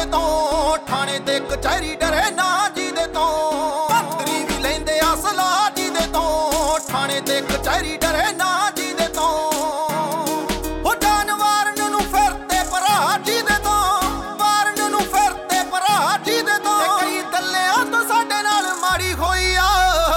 ਤੋਂ ਥਾਣੇ ਤੇ ਕਚਹਿਰੀ ਡਰੇ ਨਾ ਜਿਹਦੇ ਤੋਂ ਮੰਤਰੀ ਵੀ ਲੈਂਦੇ ਆ ਸਲਾਹ ਜਿਹਦੇ ਤੋਂ ਥਾਣੇ ਤੇ ਕਚਹਿਰੀ ਡਰੇ ਨਾ ਜਿਹਦੇ ਤੋਂ ਉਹ ਜਾਨ ਵਾਰਨ ਨੂੰ ਫਿਰਦੇ ਭਰਾ ਜਿਹਦੇ ਤੋਂ ਵਾਰਨ ਨੂੰ ਫਿਰਦੇ ਭਰਾ ਜਿਹਦੇ ਤੋਂ ਕਈ ਦੱਲਿਆਂ ਤੋਂ ਸਾਡੇ ਨਾਲ ਮਾੜੀ ਹੋਈ ਆ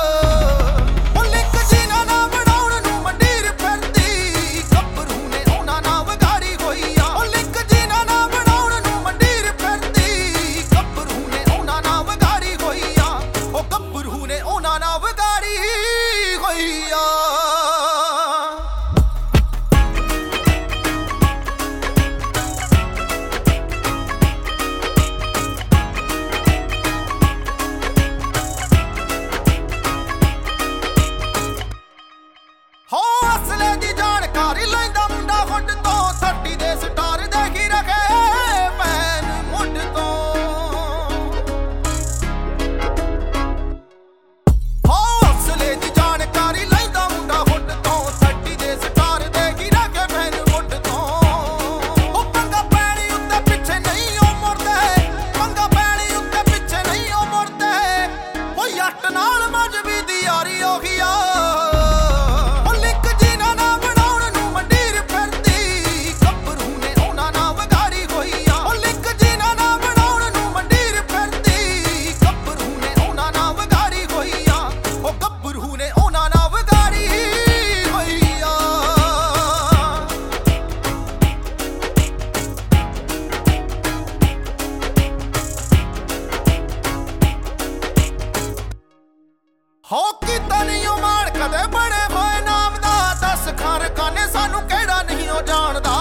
ਹੋ ਕੀਤਾ ਨਹੀਂ ਉਹ ਮਾਣ ਕਦੇ ਬੜੇ ਹੋਏ ਨਾਮ ਦਾ ਦੱਸ ਖਾਰ ਕਾਨੇ ਸਾਨੂੰ ਕਿਹੜਾ ਨਹੀਂ ਉਹ ਜਾਣਦਾ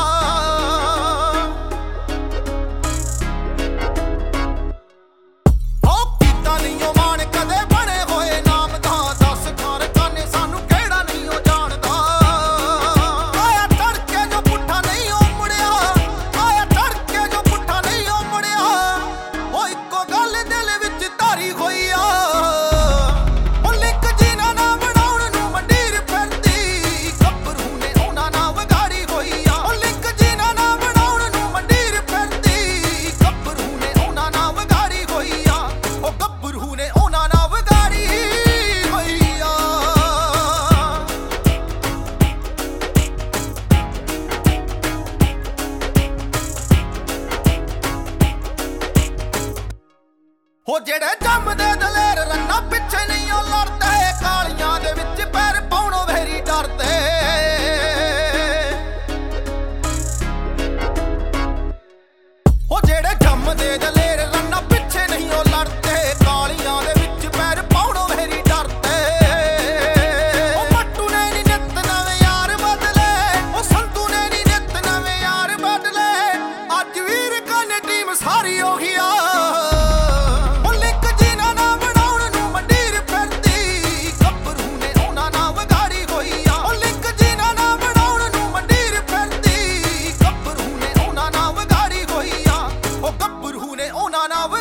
ਹੋ ਕੀਤਾ ਨਹੀਂ ਉਹ ਮਾਣ ਕਦੇ ਬੜੇ ਹੋਏ ਨਾਮ ਦਾ ਦੱਸ ਖਾਰ ਕਾਨੇ ਸਾਨੂੰ ਕਿਹੜਾ ਨਹੀਂ ਉਹ ਜਾਣਦਾ ਆਇਆ ਤੜਕੇ ਜੋ ਪੁੱਠਾ ਨਹੀਂ ਉਹ ਮੁੜਿਆ ਆਇਆ ਤੜਕੇ ਜੋ ਪੁੱਠਾ ਨਹੀਂ ਉਹ ਮੁੜਿਆ ਉਹ ਇੱਕੋ ਗੱਲ ਦਿਲ ਵਿੱਚ ਧਾਰੀ ਹੋਈ ਆ ਉਹ ਜਿਹੜੇ ਜੰਮਦੇ ਦਲੇਰ ਰੰਨਾ ਪਿੱਛੇ ਨਹੀਂ ਉਹ ਲੜਦੇ ਕਾਲੀਆਂ ਦੇ ਵਿੱਚ ਪੈਰ ਪਾਉਣੋਂ ਵੈਰੀ ਡਰਦੇ ਉਹ ਜਿਹੜੇ ਜੰਮਦੇ ਦਲੇਰ ਰੰਨਾ ਪਿੱਛੇ ਨਹੀਂ ਉਹ ਲੜਦੇ ਕਾਲੀਆਂ ਦੇ ਵਿੱਚ ਪੈਰ ਪਾਉਣੋਂ ਵੈਰੀ ਡਰਦੇ ਉਹ ਮੱਟੂ ਨੇ ਨੀ ਨਿੱਤ ਨਵੇਂ ਯਾਰ ਬਦਲੇ ਉਹ ਸੰਤੂ ਨੇ ਨੀ ਨਿੱਤ ਨਵੇਂ ਯਾਰ ਬਦਲੇ ਅੱਜ ਵੀਰ ਕਾਨੇ ਟੀਮ ਸਾਰੀ ਉਹੀ ਆ ਨਾ